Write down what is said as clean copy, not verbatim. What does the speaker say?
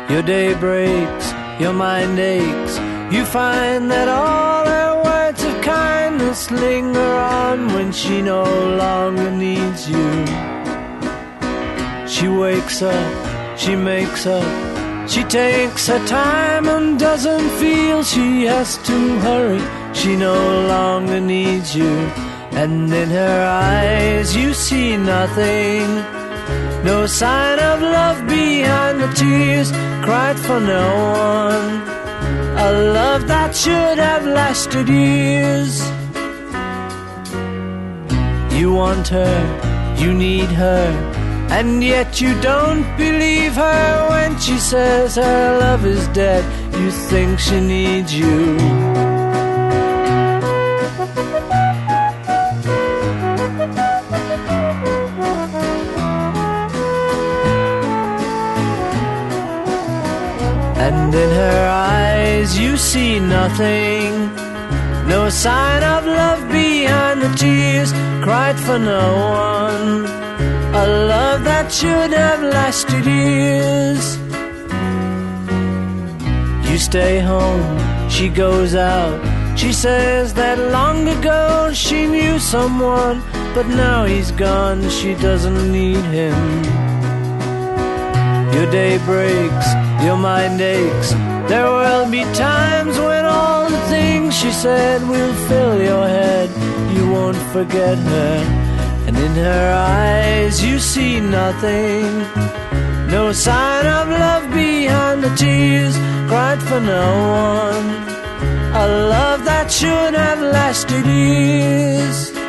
Your day breaks, your mind aches. You find that all her words of kindness linger on when she no longer needs you. She wakes up, she makes up, she takes her time and doesn't feel she has to hurry. She no longer needs you. And in her eyes you see nothing, no sign of love behind the tears cried for no one. A love that should have lasted years. You want her, you need her, and yet you don't believe her when she says her love is dead. You think she needs you. And in her eyes you see nothing, no sign of love behind the tears cried for no one. A love that should have lasted years. You stay home, she goes out. She says that long ago she knew someone, but now he's gone, she doesn't need him. Your day breaks, your mind aches. There will be times when all the things she said will fill your head. You won't forget her, and in her eyes you see nothing, no sign of love behind the tears cried for no one. A love that should have lasted years.